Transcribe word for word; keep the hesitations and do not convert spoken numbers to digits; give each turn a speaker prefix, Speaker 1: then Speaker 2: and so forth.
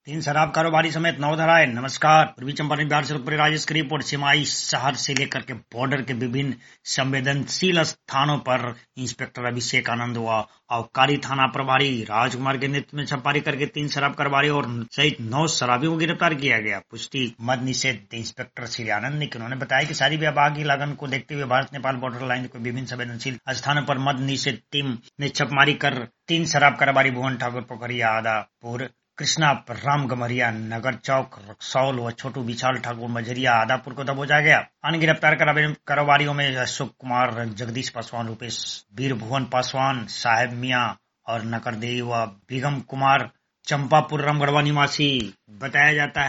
Speaker 1: तीन शराब कारोबारी समेत नौ धराए। नमस्कार। पूर्वी चंपारण बिहार से उत्तरी राजेश की रिपोर्ट। सिमाई शहर से लेकर के बॉर्डर के विभिन्न संवेदनशील स्थानों पर इंस्पेक्टर अभिषेक आनंद व आबकारी थाना प्रभारी राजकुमार के नेतृत्व में छापेमारी करके तीन शराब कारोबारी और सहित नौ शराबियों को गिरफ्तार किया गया। पुष्टि मद निषेध इंस्पेक्टर श्री आनंद ने उन्होंने बताया कि शादी विवाह की लगन को देखते हुए भारत नेपाल बॉर्डर लाइन के विभिन्न संवेदनशील स्थानों पर मद निषेध टीम ने छापेमारी कर तीन शराब कारोबारी भुवन ठाकुर पोखरिया आदापुर, कृष्णा राम गमरिया नगर चौक रक्सौल व छोटू विशाल ठाकुर मझरिया आदापुर को दबोचा गया। अन्य गिरफ्तार कारोबारियों में अशोक कुमार, जगदीश पासवान, रूपेश वीर, भुवन पासवान, साहेब मियाँ और नकरदेवी व बेगम कुमार चंपापुर रामगढ़वा निवासी बताया जाता है।